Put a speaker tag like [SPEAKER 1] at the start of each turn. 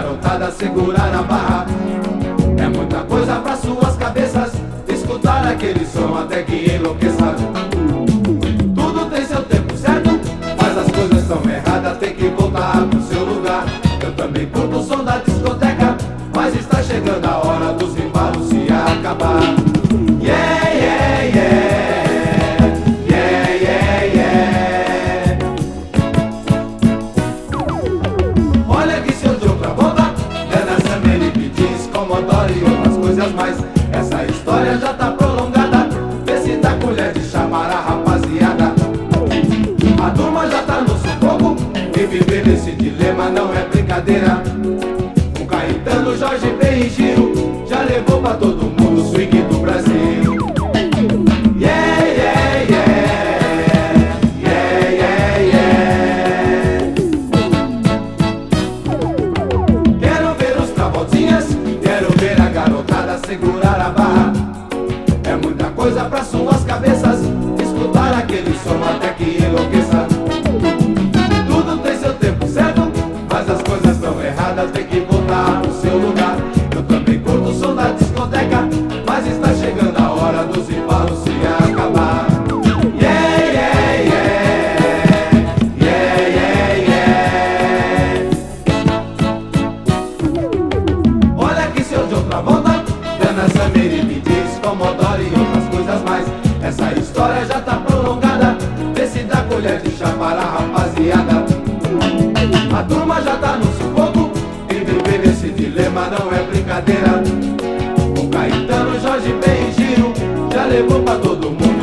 [SPEAKER 1] garotada segurar a barra. É muita coisa pra suas cabeças, escutar aquele som até que enlouqueça. Tudo tem seu tempo certo, mas as coisas estão erradas, tem que voltar pro seu lugar. Eu também curto o som da discoteca, mas está chegando a hora dos embalos se acabar. Yeah, yeah, yeah, yeah, yeah, yeah. Olha que seu John Travolta, Dana Summer e Bee Gees, Commodore e outras coisas mais. Essa história já tá prolongada, vê se dá colher de chamar a rapaziada. A turma já tá no sufoco, e viver nesse dilema não é brincadeira. O Caetano, Jorge Ben e Giro já levou pra todo mundo o swing do Brasil. Yeah, yeah, yeah, yeah, yeah, yeah. Quero ver os Travoltinhas, quero ver a garotada segurar a barra. É muita coisa pra suas cabeças, escutar aquele som até que enlouqueça. Tudo tem seu tempo certo, mas as coisas estão erradas, tem que voltar pro seu lugar. Eu também curto o som da discoteca, mas está chegando a hora dos embalos se acabar. Yeah, yeah, yeah, yeah, yeah, yeah. Olha que seu John Travolta, Dana Summer e Bee Gees, Commodore e outras coisas mais. Essa história já tá prolongada, vê se dá colher de chá para a rapaziada. A turma já tá no sufoco, e viver nesse dilema não é brincadeira. O Caetano, Jorge Ben e Giro já levou pra todo mundo